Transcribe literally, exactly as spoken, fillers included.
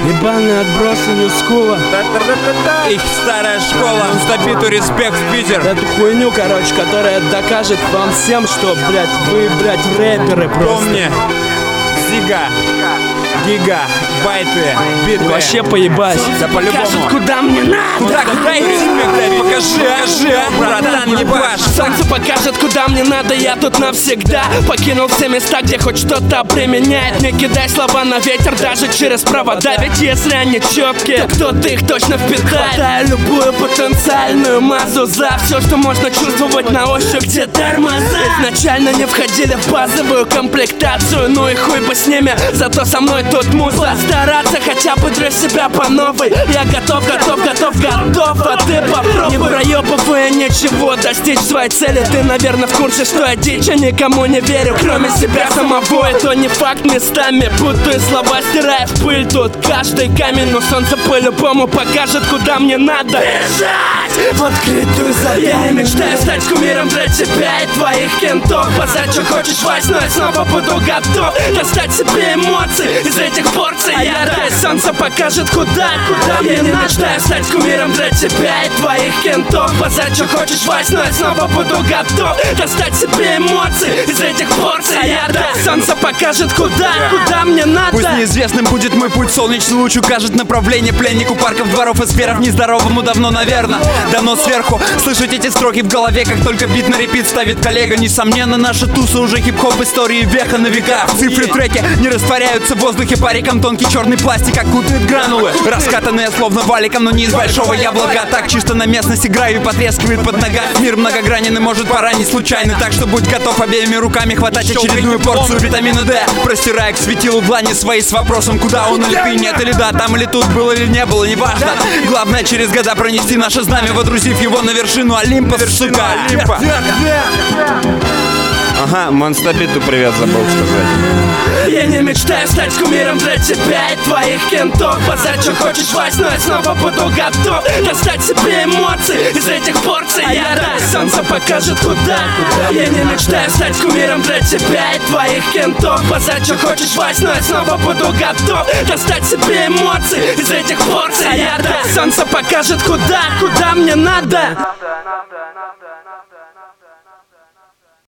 Ебаные отбросы Ньюскула. Их старая школа. Стопиту респект в Питер. Эту хуйню, короче, которая докажет вам всем, что, блядь, вы, блядь, рэперы просто. Помни, Зига, Гига, байты, биты. Вообще поебать. Да по-любому. Покажет, куда мне надо. Куда, куда и респект, блядь, покажи, покажи, братан, не баш. Солнце покажет, куда мне надо, я тут навсегда. Покинул все места, где хоть что-то применяет. Не кидай слова на ветер, даже через провода. Ведь если они четкие, то кто-то их точно впитает. Хватаю любую потенциальную массу за все, что можно чувствовать на ощупь, где тормоза. Изначально не входили в базовую комплектацию. Ну и хуй бы с ними, зато со мной тут музла. Стараться хотя бы для себя по новой. Я готов, готов, готов, готов, а ты попробуй. Не проебывая ничего, достичь своей цели. Ты, наверное, в курсе, что я дичь, а никому не верю, кроме себя самого. Это не факт, местами путаю слова, стирая в пыль. Тут каждый камень, но солнце по-любому покажет, куда мне надо бежать в открытую завесу. Я не мечтаю стать кумиром для тебя и твоих кентов. Базать, что хочешь, Вась, но я снова буду готов достать себе эмоции из этих порций. А я да, солнце покажет, куда, куда мне не мечтаю стать кумиром для тебя и твоих кентов. Базать, что хочешь, Вась, но я снова буду готов достать себе эмоции из этих порций. А я да, солнце покажет, куда, куда мне надо. Пусть неизвестным будет мой путь, солнечный луч укажет направление пленнику парков, дворов и сферов нездоровому давно, наверное. Давно сверху слышать эти строки в голове, как только бит на репит ставит коллега. Несомненно, наша туса уже хип-хоп истории века на века. Цифры треки не растворяются в воздухе париком, тонкий черный пластик окутывает гранулы, раскатанные словно валиком, но не из большого яблока. Так чисто на местности гравий потрескивает под ногами. Мир многогранен и может поранить случайно, так что будь готов обеими руками хватать очередную порцию витамина D, простирая к светилу длани свои с вопросом, куда он или ты, нет или да, там или тут, был или не было, неважно. Главное через года пронести наше знамя, водрузив его на вершину Олимпа, сука, Олимпа. Ага, Монстабиту привет забыл сказать. Я не мечтаю стать кумиром для тебя и твоих кентов. Базать, что хочешь, Вась, но я снова буду готов достать себе эмоции из этих порций. А я да, солнце покажет, куда, куда. Я не мечтаю стать кумиром для тебя и твоих кентов. Базать, что хочешь, Вась, но я снова буду готов достать себе эмоции из этих порций. А я да, солнце покажет, куда, куда мне надо.